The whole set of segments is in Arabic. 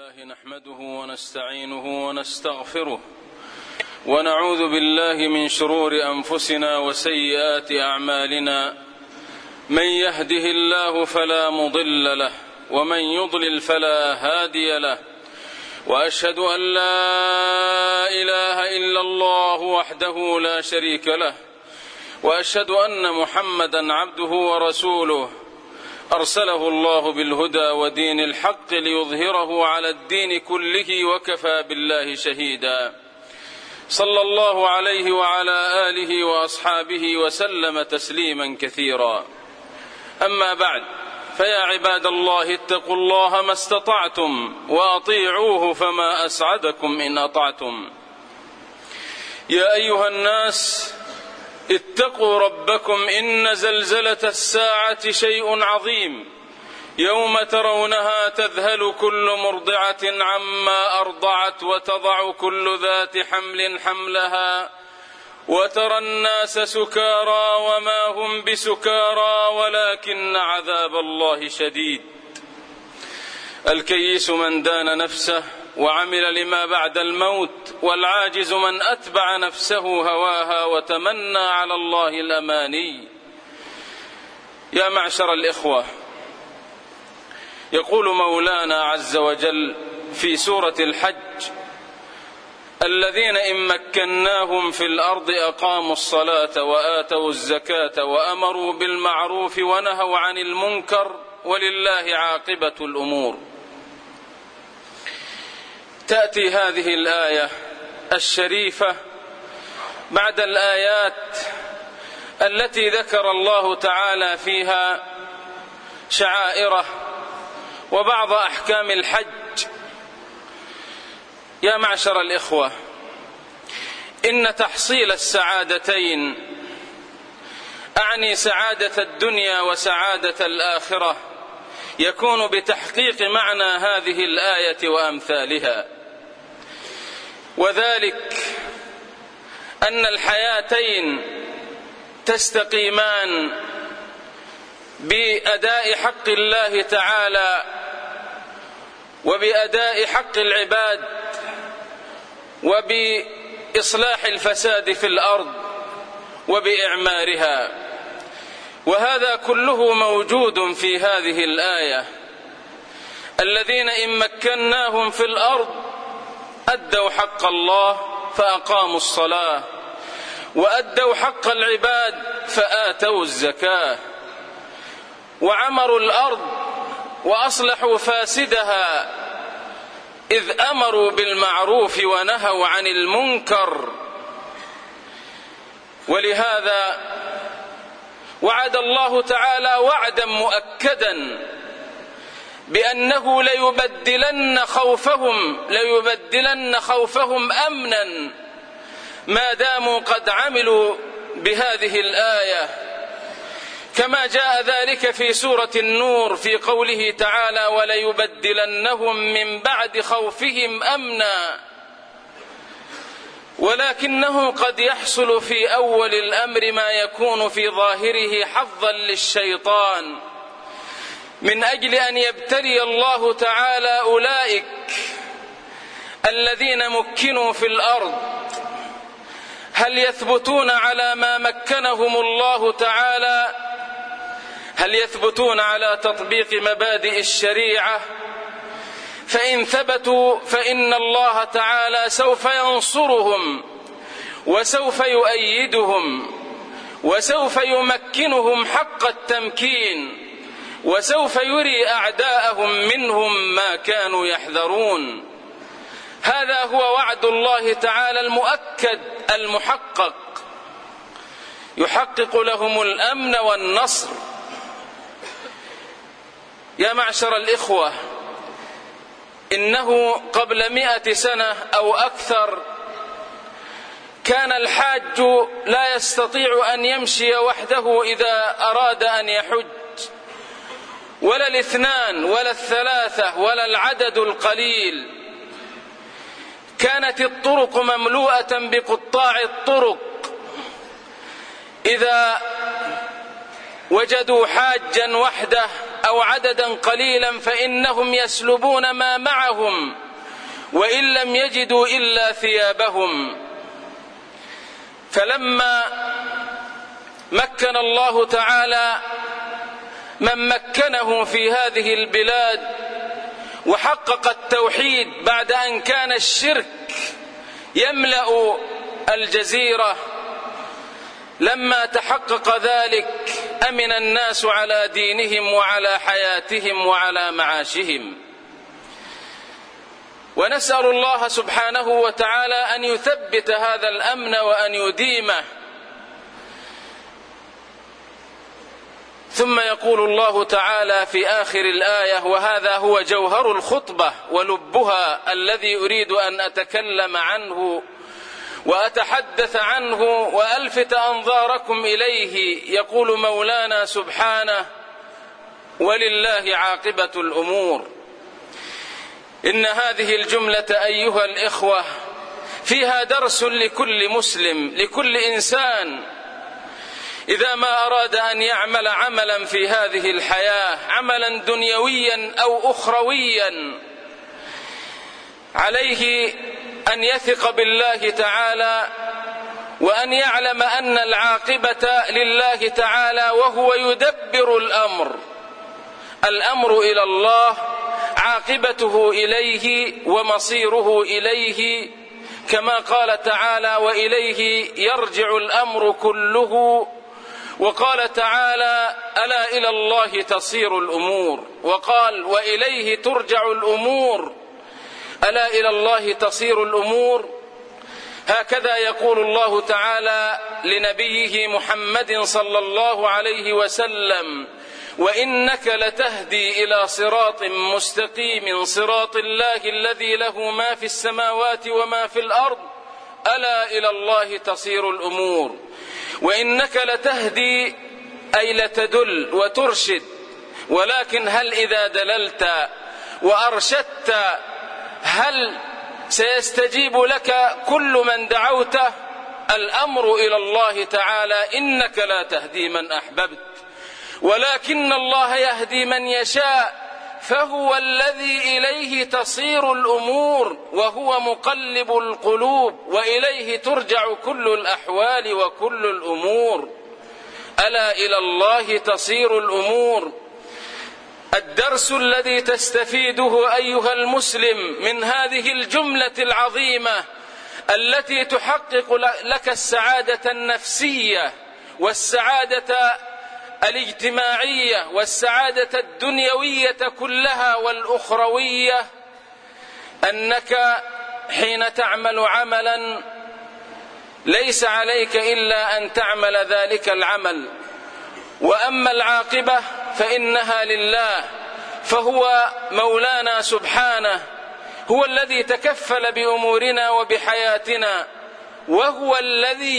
الله نحمده ونستعينه ونستغفره ونعوذ بالله من شرور أنفسنا وسيئات أعمالنا. من يهده الله فلا مضل له ومن يضلل فلا هادي له، وأشهد أن لا إله إلا الله وحده لا شريك له، وأشهد أن محمدا عبده ورسوله أرسله الله بالهدى ودين الحق ليظهره على الدين كله وكفى بالله شهيدا. صلى الله عليه وعلى آله وأصحابه وسلم تسليما كثيرا. أما بعد، فيا عباد الله اتقوا الله ما استطعتم وأطيعوه فما أسعدكم إن أطعتم. يا أيها الناس اتقوا ربكم إن زلزلة الساعة شيء عظيم، يوم ترونها تذهل كل مرضعة عما أرضعت وتضع كل ذات حمل حملها وترى الناس سكارى وما هم بسكارى ولكن عذاب الله شديد. الكيس من دان نفسه وعمل لما بعد الموت، والعاجز من أتبع نفسه هواها وتمنى على الله الأماني. يا معشر الإخوة، يقول مولانا عز وجل في سورة الحج: الذين إن مكناهم في الأرض أقاموا الصلاة وآتوا الزكاة وأمروا بالمعروف ونهوا عن المنكر ولله عاقبة الأمور. تأتي هذه الآية الشريفة بعد الآيات التي ذكر الله تعالى فيها شعائره وبعض أحكام الحج. يا معشر الإخوة، إن تحصيل السعادتين، أعني سعادة الدنيا وسعادة الآخرة، يكون بتحقيق معنى هذه الآية وأمثالها، وذلك أن الحياتين تستقيمان بأداء حق الله تعالى وبأداء حق العباد وبإصلاح الفساد في الأرض وبإعمارها، وهذا كله موجود في هذه الآية. الذين إن مكناهم في الأرض أدوا حق الله فأقاموا الصلاة، وأدوا حق العباد فآتوا الزكاة، وعمروا الأرض وأصلحوا فاسدها إذ أمروا بالمعروف ونهوا عن المنكر. ولهذا وعد الله تعالى وعدا مؤكدا بأنه ليبدلن خوفهم أمنا ما داموا قد عملوا بهذه الآية، كما جاء ذلك في سورة النور في قوله تعالى: وليبدلنهم من بعد خوفهم أمنا. ولكنه قد يحصل في أول الأمر ما يكون في ظاهره حظا للشيطان، من أجل أن يبتلي الله تعالى أولئك الذين مكنوا في الأرض، هل يثبتون على ما مكنهم الله تعالى؟ هل يثبتون على تطبيق مبادئ الشريعة؟ فإن ثبتوا فإن الله تعالى سوف ينصرهم وسوف يؤيدهم وسوف يمكنهم حق التمكين، وسوف يري أعداءهم منهم ما كانوا يحذرون. هذا هو وعد الله تعالى المؤكد المحقق، يحقق لهم الأمن والنصر. يا معشر الإخوة، إنه قبل 100 سنة أو أكثر كان الحاج لا يستطيع أن يمشي وحده إذا أراد أن يحج، ولا الاثنان ولا الثلاثة ولا العدد القليل. كانت الطرق مملوءة بقطاع الطرق، إذا وجدوا حاجا وحده أو عددا قليلا فإنهم يسلبون ما معهم وإن لم يجدوا إلا ثيابهم. فلما مكن الله تعالى من مكنه في هذه البلاد وحقق التوحيد بعد أن كان الشرك يملأ الجزيرة، لما تحقق ذلك أمن الناس على دينهم وعلى حياتهم وعلى معاشهم. ونسأل الله سبحانه وتعالى أن يثبت هذا الأمن وأن يديمه. ثم يقول الله تعالى في آخر الآية، وهذا هو جوهر الخطبة ولبها الذي أريد أن أتكلم عنه وأتحدث عنه وألفت أنظاركم إليه. يقول مولانا سبحانه: ولله عاقبة الأمور. إن هذه الجملة أيها الإخوة فيها درس لكل مسلم، لكل إنسان إذا ما أراد أن يعمل عملا في هذه الحياة، عملا دنيويا أو أخرويا، عليه أن يثق بالله تعالى وأن يعلم أن العاقبة لله تعالى، وهو يدبر الأمر إلى الله، عاقبته إليه ومصيره إليه، كما قال تعالى: وإليه يرجع الأمر كله. وقال تعالى: ألا إلى الله تصير الأمور. وقال: وإليه ترجع الأمور. ألا إلى الله تصير الأمور. هكذا يقول الله تعالى لنبيه محمد صلى الله عليه وسلم: وإنك لتهدي إلى صراط مستقيم صراط الله الذي له ما في السماوات وما في الأرض ألا إلى الله تصير الأمور. وإنك لتهدي أي لتدل وترشد، ولكن هل إذا دللت وأرشدت هل سيستجيب لك كل من دعوته؟ الأمر إلى الله تعالى: إنك لا تهدي من أحببت ولكن الله يهدي من يشاء، فهو الذي إليه تصير الأمور وهو مقلب القلوب، وإليه ترجع كل الأحوال وكل الأمور. ألا إلى الله تصير الأمور. الدرس الذي تستفيده أيها المسلم من هذه الجملة العظيمة التي تحقق لك السعادة النفسية والسعادة الاجتماعية والسعادة الدنيوية كلها والأخروية، أنك حين تعمل عملا ليس عليك إلا أن تعمل ذلك العمل، وأما العاقبة فإنها لله، فهو مولانا سبحانه هو الذي تكفل بأمورنا وبحياتنا، وهو الذي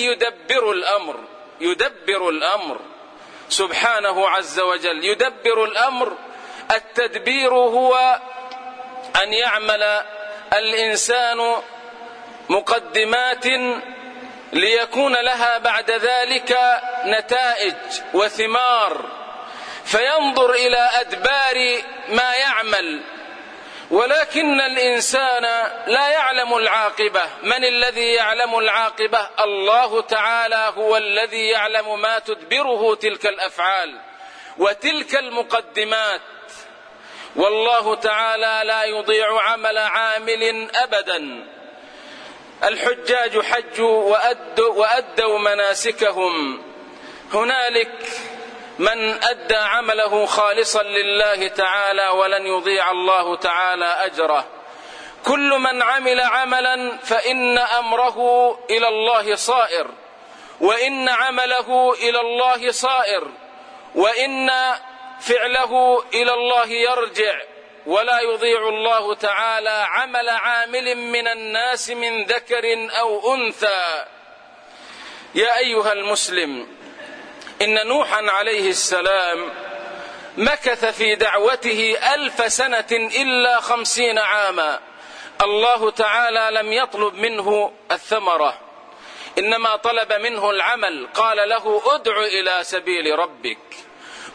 يدبر الأمر سبحانه عز وجل. يدبر الأمر. التدبير هو أن يعمل الإنسان مقدمات ليكون لها بعد ذلك نتائج وثمار، فينظر إلى أدبار ما يعمل، ولكن الإنسان لا يعلم العاقبة. من الذي يعلم العاقبة؟ الله تعالى هو الذي يعلم ما تدبره تلك الأفعال وتلك المقدمات، والله تعالى لا يضيع عمل عامل أبدا. الحجاج حجوا وأدوا مناسكهم، هنالك من أدى عمله خالصا لله تعالى ولن يضيع الله تعالى أجره. كل من عمل عملا فإن أمره إلى الله صائر، وإن عمله إلى الله صائر، وإن فعله إلى الله يرجع، ولا يضيع الله تعالى عمل عامل من الناس من ذكر أو أنثى. يا أيها المسلم، إن نوحا عليه السلام مكث في دعوته 1000 سنة إلا 50 عاما. الله تعالى لم يطلب منه الثمرة، إنما طلب منه العمل. قال له: ادع إلى سبيل ربك،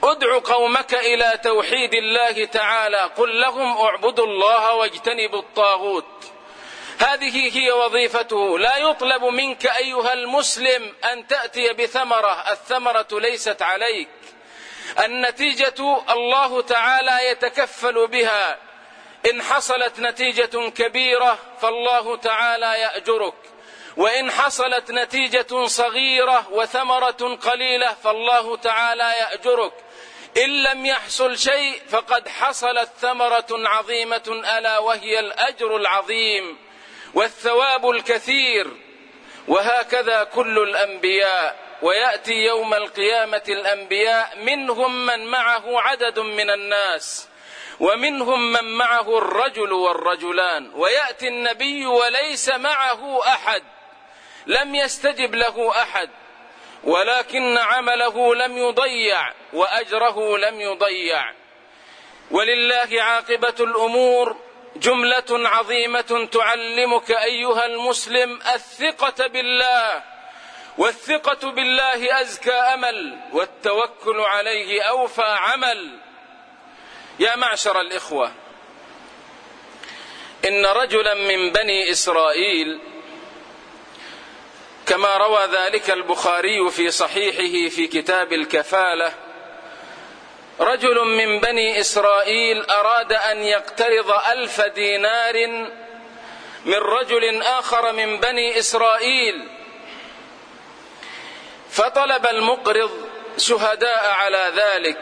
ادع قومك إلى توحيد الله تعالى، قل لهم اعبدوا الله واجتنبوا الطاغوت. هذه هي وظيفته. لا يطلب منك أيها المسلم أن تأتي بثمرة، الثمرة ليست عليك، النتيجة الله تعالى يتكفل بها. إن حصلت نتيجة كبيرة فالله تعالى يأجرك، وإن حصلت نتيجة صغيرة وثمرة قليلة فالله تعالى يأجرك. إن لم يحصل شيء فقد حصلت ثمرة عظيمة، ألا وهي الأجر العظيم والثواب الكثير. وهكذا كل الأنبياء. ويأتي يوم القيامة الأنبياء منهم من معه عدد من الناس، ومنهم من معه الرجل والرجلان، ويأتي النبي وليس معه أحد، لم يستجب له أحد، ولكن عمله لم يضيع وأجره لم يضيع. ولله عاقبة الأمور. جملة عظيمة تعلمك أيها المسلم الثقة بالله، والثقة بالله أزكى أمل، والتوكل عليه أوفى عمل. يا معشر الإخوة، إن رجلا من بني إسرائيل، كما روى ذلك البخاري في صحيحه في كتاب الكفالة، رجل من بني إسرائيل أراد أن يقترض 1000 دينار من رجل آخر من بني إسرائيل، فطلب المقرض شهداء على ذلك،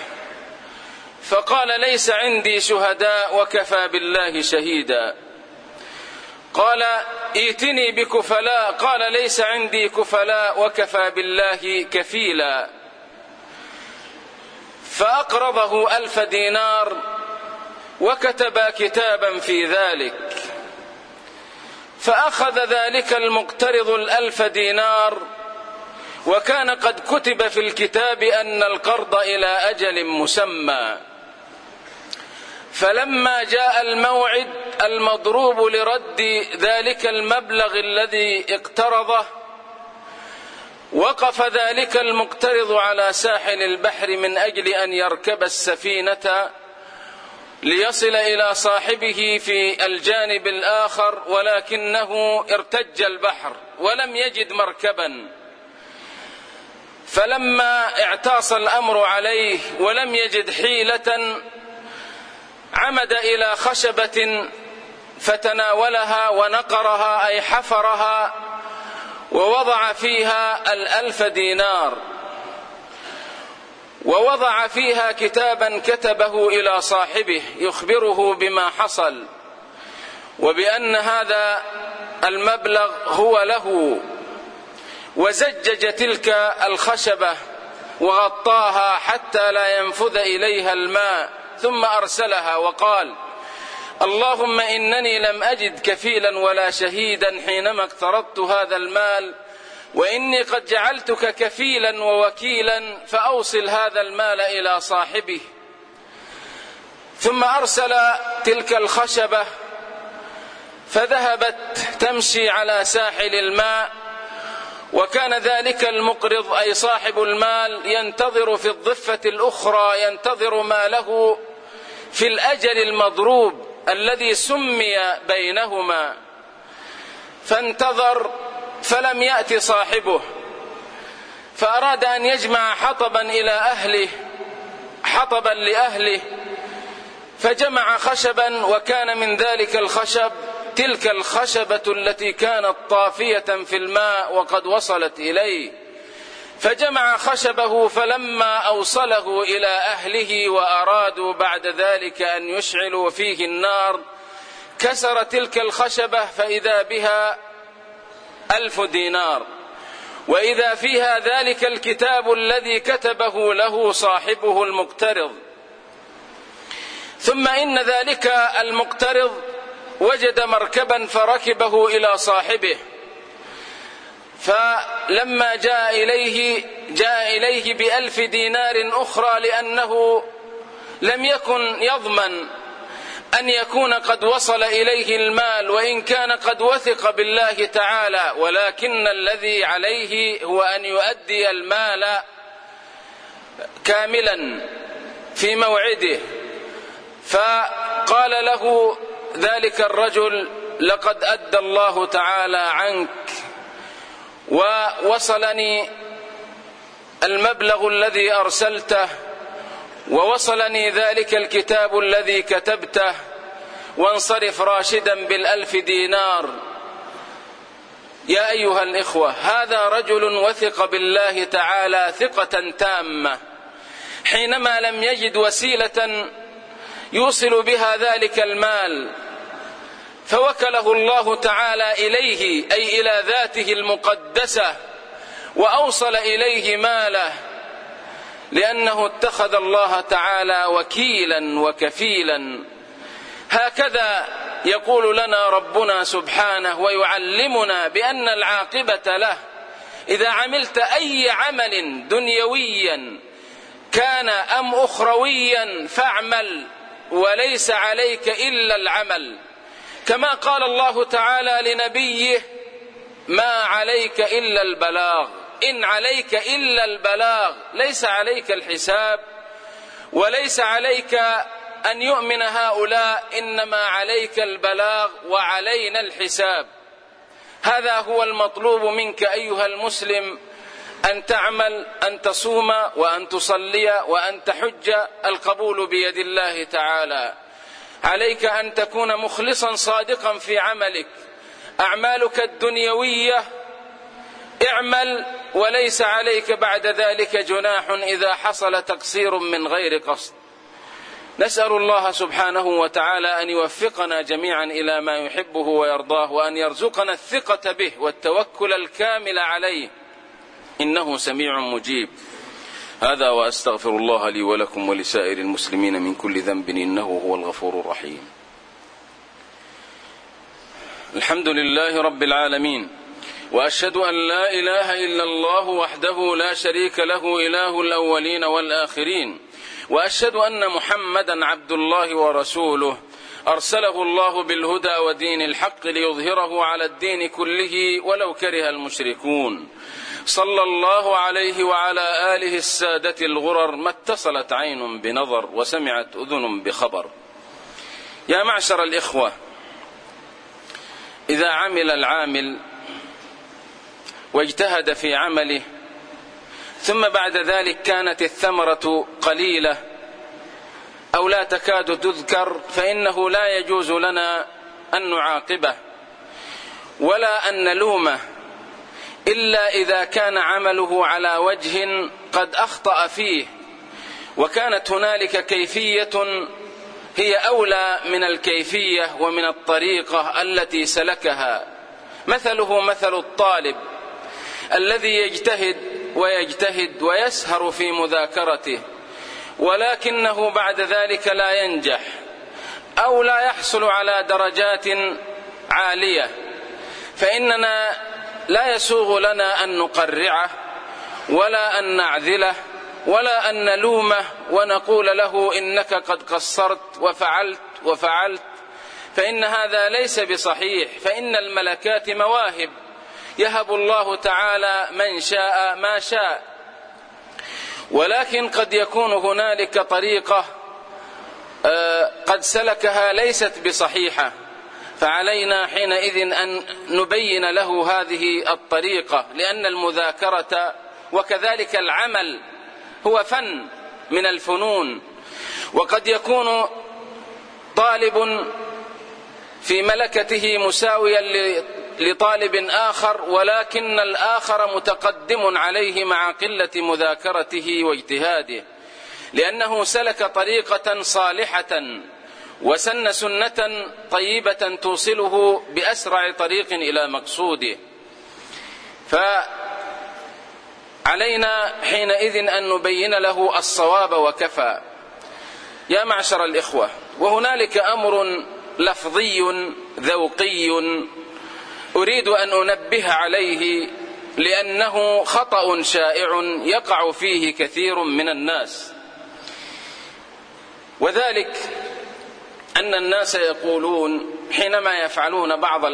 فقال ليس عندي شهداء وكفى بالله شهيدا. قال ائتني بكفلاء، قال ليس عندي كفلاء وكفى بالله كفيلا. فأقرضه 1000 دينار وكتب كتابا في ذلك، فأخذ ذلك المقترض 1000 دينار، وكان قد كتب في الكتاب أن القرض إلى أجل مسمى. فلما جاء الموعد المضروب لرد ذلك المبلغ الذي اقترضه، وقف ذلك المقترض على ساحل البحر من أجل أن يركب السفينة ليصل إلى صاحبه في الجانب الآخر، ولكنه ارتج البحر ولم يجد مركبا. فلما اعتاص الأمر عليه ولم يجد حيلة، عمد إلى خشبة فتناولها ونقرها، أي حفرها، ووضع فيها 1000 دينار، ووضع فيها كتابا كتبه إلى صاحبه يخبره بما حصل، وبأن هذا المبلغ هو له. وزجج تلك الخشبة وغطاها حتى لا ينفذ إليها الماء، ثم أرسلها وقال: اللهم إنني لم أجد كفيلا ولا شهيدا حينما اقترضت هذا المال، وإني قد جعلتك كفيلا ووكيلا، فأوصل هذا المال إلى صاحبه. ثم أرسل تلك الخشبة فذهبت تمشي على ساحل الماء، وكان ذلك المقرض أي صاحب المال ينتظر في الضفة الأخرى، ينتظر ماله في الأجل المضروب الذي سمي بينهما. فانتظر فلم يأتي صاحبه، فأراد أن يجمع حطبا إلى أهله، حطبا لأهله، فجمع خشبا، وكان من ذلك الخشب تلك الخشبة التي كانت طافية في الماء وقد وصلت إليه. فجمع خشبه، فلما أوصله إلى أهله وأرادوا بعد ذلك أن يشعلوا فيه النار، كسر تلك الخشبة فإذا بها 1000 دينار، وإذا فيها ذلك الكتاب الذي كتبه له صاحبه المقترض. ثم إن ذلك المقترض وجد مركبا فركبه إلى صاحبه، فلما جاء إليه ب1000 دينار أخرى، لأنه لم يكن يضمن أن يكون قد وصل إليه المال، وإن كان قد وثق بالله تعالى، ولكن الذي عليه هو أن يؤدي المال كاملا في موعده، فقال له ذلك الرجل: لقد أدى الله تعالى عنك، ووصلني المبلغ الذي أرسلته، ووصلني ذلك الكتاب الذي كتبته، وانصرف راشدا ب1,000 دينار. يا أيها الإخوة، هذا رجل وثق بالله تعالى ثقة تامة، حينما لم يجد وسيلة يوصل بها ذلك المال، فوكله الله تعالى إليه، أي إلى ذاته المقدسة، وأوصل إليه ماله، لأنه اتخذ الله تعالى وكيلا وكفيلا. هكذا يقول لنا ربنا سبحانه ويعلمنا بأن العاقبة له. إذا عملت أي عمل دنيويا كان أم أخرويا فاعمل، وليس عليك إلا العمل، كما قال الله تعالى لنبيه: ما عليك إلا البلاغ، إن عليك إلا البلاغ، ليس عليك الحساب، وليس عليك أن يؤمن هؤلاء، إنما عليك البلاغ وعلينا الحساب. هذا هو المطلوب منك أيها المسلم، أن تعمل، أن تصوم، وأن تصلي، وأن تحج، القبول بيد الله تعالى. عليك أن تكون مخلصا صادقا في عملك. أعمالك الدنيوية اعمل، وليس عليك بعد ذلك جناح إذا حصل تقصير من غير قصد. نسأل الله سبحانه وتعالى أن يوفقنا جميعا إلى ما يحبه ويرضاه، وأن يرزقنا الثقة به والتوكل الكامل عليه، إنه سميع مجيب. هذا وأستغفر الله لي ولكم ولسائر المسلمين من كل ذنب، إنه هو الغفور الرحيم. الحمد لله رب العالمين، وأشهد أن لا إله إلا الله وحده لا شريك له، إله الأولين والآخرين، وأشهد أن محمدا عبد الله ورسوله، أرسله الله بالهدى ودين الحق ليظهره على الدين كله ولو كره المشركون. صلى الله عليه وعلى آله السادة الغرر، ما اتصلت عين بنظر وسمعت أذن بخبر. يا معشر الإخوة، إذا عمل العامل واجتهد في عمله، ثم بعد ذلك كانت الثمرة قليلة أو لا تكاد تذكر، فإنه لا يجوز لنا أن نعاقبه ولا أن نلومه، إلا إذا كان عمله على وجه قد أخطأ فيه، وكانت هنالك كيفية هي أولى من الكيفية ومن الطريقة التي سلكها. مثله مثل الطالب الذي يجتهد ويسهر في مذاكرته، ولكنه بعد ذلك لا ينجح أو لا يحصل على درجات عالية، فإننا لا يسوغ لنا أن نقرعه ولا أن نعذله ولا أن نلومه ونقول له إنك قد قصرت وفعلت، فإن هذا ليس بصحيح. فإن الملكات مواهب، يهب الله تعالى من شاء ما شاء، ولكن قد يكون هنالك طريقة قد سلكها ليست بصحيحة، فعلينا حينئذ أن نبين له هذه الطريقة، لأن المذاكرة وكذلك العمل هو فن من الفنون. وقد يكون طالب في ملكته مساويا لطالب آخر، ولكن الآخر متقدم عليه مع قلة مذاكرته واجتهاده، لأنه سلك طريقة صالحة وسن سنة طيبة توصله بأسرع طريق إلى مقصوده. فعلينا حينئذ أن نبين له الصواب وكفى. يا معشر الإخوة، وهنالك أمر لفظي ذوقي أريد أن أنبه عليه، لأنه خطأ شائع يقع فيه كثير من الناس، وذلك أن الناس يقولون حينما يفعلون بعض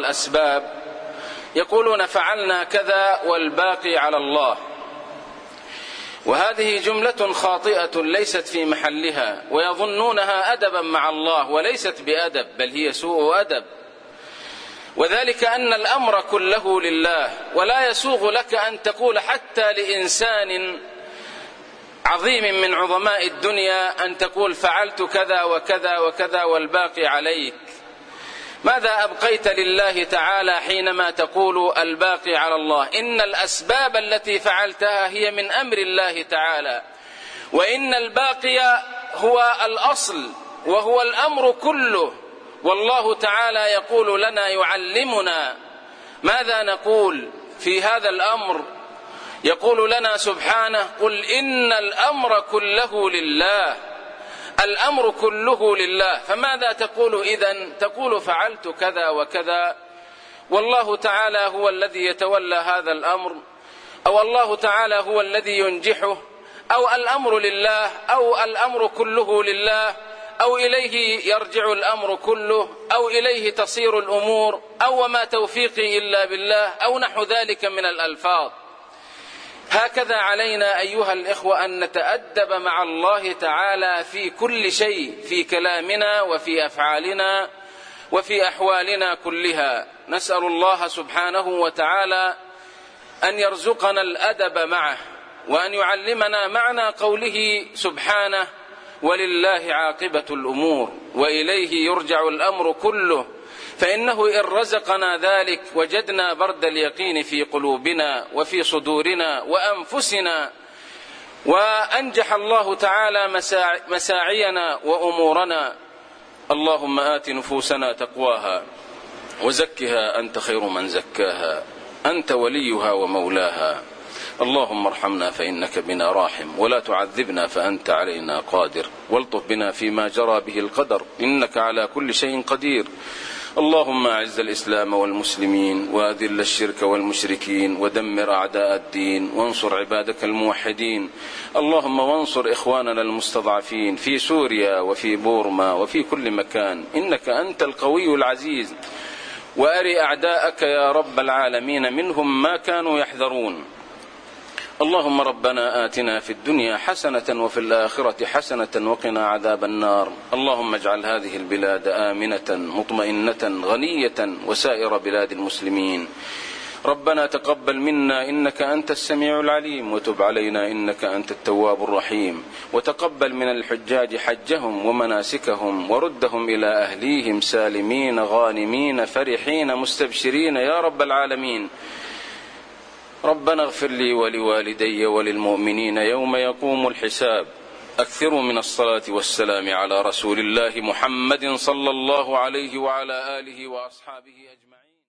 وهذه جملة خاطئة ليست في محلها، ويظنونها أدبا مع الله، وليست بأدب بل هي سوء أدب. وذلك أن الأمر كله لله، ولا يسوغ لك أن تقول حتى لإنسان عظيم من عظماء الدنيا أن تقول فعلت كذا وكذا وكذا والباقي عليك. ماذا أبقيت لله تعالى حينما تقول الباقي على الله؟ إن الأسباب التي فعلتها هي من أمر الله تعالى، وإن الباقي هو الأصل وهو الأمر كله. والله تعالى يقول لنا، يعلمنا ماذا نقول في هذا الأمر. يقول لنا سبحانه: قل إن الأمر كله لله. الأمر كله لله، فماذا تقول إذن؟ تقول فعلت كذا وكذا، والله تعالى هو الذي يتولى هذا الأمر، أو الله تعالى هو الذي ينجحه، أو الأمر لله، أو الأمر كله لله، أو إليه يرجع الأمر كله، أو إليه تصير الأمور، أو وما توفيقي إلا بالله، أو نحو ذلك من الألفاظ. هكذا علينا أيها الإخوة أن نتأدب مع الله تعالى في كل شيء، في كلامنا وفي أفعالنا وفي أحوالنا كلها. نسأل الله سبحانه وتعالى أن يرزقنا الأدب معه، وأن يعلمنا معنى قوله سبحانه: ولله عاقبة الأمور وإليه يرجع الأمر كله. فإنه إن رزقنا ذلك وجدنا برد اليقين في قلوبنا وفي صدورنا وأنفسنا، وأنجح الله تعالى مساعينا وأمورنا. اللهم آت نفوسنا تقواها وزكها أنت خير من زكاها، أنت وليها ومولاها. اللهم ارحمنا فإنك بنا راحم، ولا تعذبنا فأنت علينا قادر، والطف بنا فيما جرى به القدر، إنك على كل شيء قدير. اللهم أعز الإسلام والمسلمين، وأذل الشرك والمشركين، ودمر أعداء الدين، وانصر عبادك الموحدين. اللهم وانصر إخواننا المستضعفين في سوريا وفي بورما وفي كل مكان، إنك أنت القوي العزيز. وأري أعداءك يا رب العالمين منهم ما كانوا يحذرون. اللهم ربنا آتنا في الدنيا حسنة وفي الآخرة حسنة وقنا عذاب النار. اللهم اجعل هذه البلاد آمنة مطمئنة غنية وسائر بلاد المسلمين. ربنا تقبل منا إنك أنت السميع العليم، وتب علينا إنك أنت التواب الرحيم، وتقبل من الحجاج حجهم ومناسكهم، وردهم إلى أهليهم سالمين غانمين فرحين مستبشرين يا رب العالمين. ربنا اغفر لي ولوالدي وللمؤمنين يوم يقوم الحساب. أكثروا من الصلاة والسلام على رسول الله محمد صلى الله عليه وعلى آله وأصحابه أجمعين.